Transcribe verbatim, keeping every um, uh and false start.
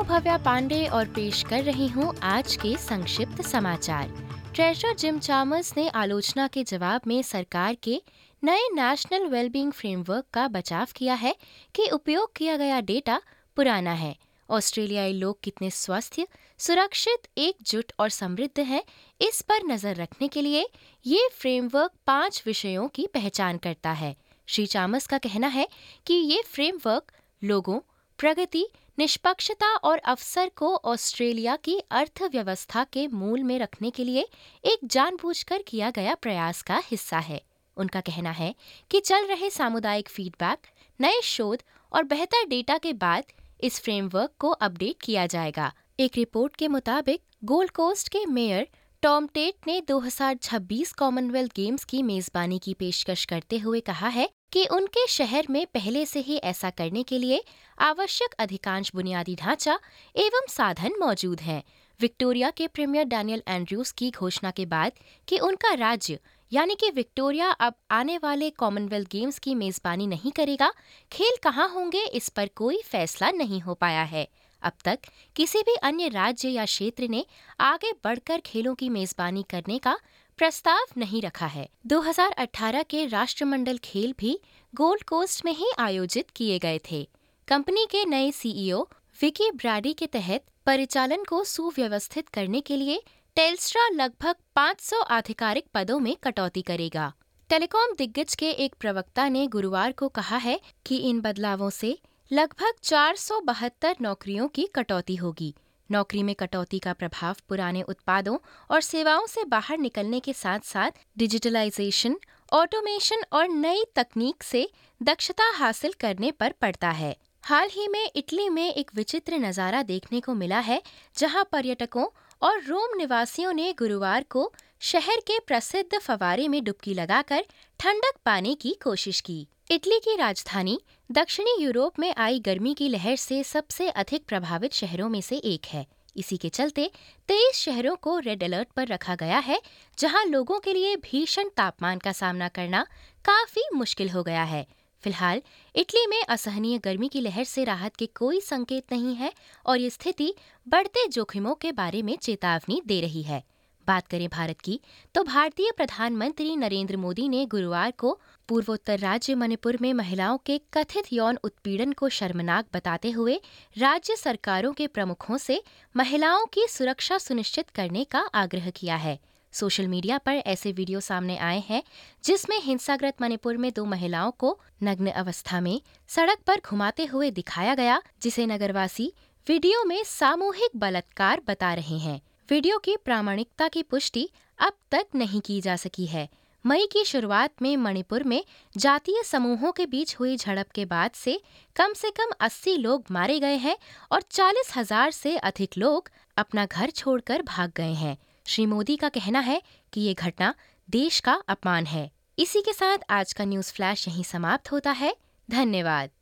भव्या पांडे और पेश कर रही हूँ आज के संक्षिप्त समाचार। ट्रेजरर जिम चामर्स ने आलोचना के जवाब में सरकार के नए नेशनल वेलबींग फ्रेमवर्क का बचाव किया है कि उपयोग किया गया डेटा पुराना है। ऑस्ट्रेलियाई लोग कितने स्वस्थ, सुरक्षित, एकजुट और समृद्ध हैं, इस पर नजर रखने के लिए ये फ्रेमवर्क पांच विषयों की पहचान करता है। श्री चामर्स का कहना है कि ये फ्रेमवर्क लोगों, प्रगति, निष्पक्षता और अवसर को ऑस्ट्रेलिया की अर्थव्यवस्था के मूल में रखने के लिए एक जानबूझकर किया गया प्रयास का हिस्सा है। उनका कहना है कि चल रहे सामुदायिक फीडबैक, नए शोध और बेहतर डेटा के बाद इस फ्रेमवर्क को अपडेट किया जाएगा। एक रिपोर्ट के मुताबिक गोल्ड कोस्ट के मेयर टॉम टेट ने दो हज़ार छब्बीस कॉमनवेल्थ गेम्स की मेजबानी की पेशकश करते हुए कहा है कि उनके शहर में पहले से ही ऐसा करने के लिए आवश्यक अधिकांश बुनियादी ढांचा एवं साधन मौजूद हैं। विक्टोरिया के प्रीमियर डैनियल एंड्रयूज की घोषणा के बाद कि उनका राज्य यानी कि विक्टोरिया अब आने वाले कॉमनवेल्थ गेम्स की मेजबानी नहीं करेगा, खेल कहाँ होंगे इस पर कोई फैसला नहीं हो पाया है। अब तक किसी भी अन्य राज्य या क्षेत्र ने आगे बढ़कर खेलों की मेजबानी करने का प्रस्ताव नहीं रखा है। दो हज़ार अठारह के राष्ट्रमंडल खेल भी गोल्ड कोस्ट में ही आयोजित किए गए थे। कंपनी के नए सीईओ विकी ब्रैडी के तहत परिचालन को सुव्यवस्थित करने के लिए टेल्स्ट्रा लगभग पाँच सौ आधिकारिक पदों में कटौती करेगा। टेलीकॉम दिग्गज के एक प्रवक्ता ने गुरुवार को कहा है कि इन बदलावों से लगभग चार सौ बहत्तर नौकरियों की कटौती होगी। नौकरी में कटौती का प्रभाव पुराने उत्पादों और सेवाओं से बाहर निकलने के साथ साथ डिजिटलाइजेशन, ऑटोमेशन और नई तकनीक से दक्षता हासिल करने पर पड़ता है। हाल ही में इटली में एक विचित्र नज़ारा देखने को मिला है, जहां पर्यटकों और रोम निवासियों ने गुरुवार को शहर के प्रसिद्ध फव्वारे में डुबकी लगाकर ठंडक पाने की कोशिश की। इटली की राजधानी दक्षिणी यूरोप में आई गर्मी की लहर से सबसे अधिक प्रभावित शहरों में से एक है। इसी के चलते तेईस शहरों को रेड अलर्ट पर रखा गया है, जहां लोगों के लिए भीषण तापमान का सामना करना काफी मुश्किल हो गया है। फिलहाल इटली में असहनीय गर्मी की लहर से राहत के कोई संकेत नहीं है और ये स्थिति बढ़ते जोखिमों के बारे में चेतावनी दे रही है। बात करें भारत की, तो भारतीय प्रधानमंत्री नरेंद्र मोदी ने गुरुवार को पूर्वोत्तर राज्य मणिपुर में महिलाओं के कथित यौन उत्पीड़न को शर्मनाक बताते हुए राज्य सरकारों के प्रमुखों से महिलाओं की सुरक्षा सुनिश्चित करने का आग्रह किया है। सोशल मीडिया पर ऐसे वीडियो सामने आए हैं जिसमें हिंसाग्रस्त मणिपुर में दो महिलाओं को नग्न अवस्था में सड़क पर घुमाते हुए दिखाया गया, जिसे नगरवासी वीडियो में सामूहिक बलात्कार बता रहे हैं। वीडियो की प्रामाणिकता की पुष्टि अब तक नहीं की जा सकी है। मई की शुरुआत में मणिपुर में जातीय समूहों के बीच हुई झड़प के बाद से कम से कम अस्सी लोग मारे गए हैं और चालीस हजार से अधिक लोग अपना घर छोड़कर भाग गए हैं। श्री मोदी का कहना है कि ये घटना देश का अपमान है। इसी के साथ आज का न्यूज़ फ्लैश यहीं समाप्त होता है। धन्यवाद।